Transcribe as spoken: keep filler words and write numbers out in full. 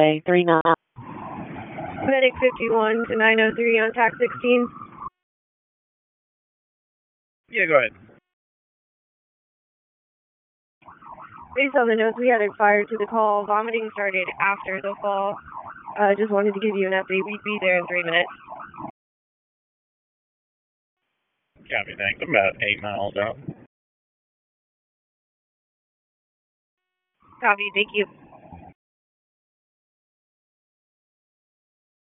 three nine. Medic fifty-one to nine oh three on tac sixteen. Yeah, go ahead. Based on the notes we had it fired to the call, vomiting started after the fall. I uh, just wanted to give you an update. We'd be there in three minutes. Copy, thanks. I'm about eight miles out. Copy, thank you.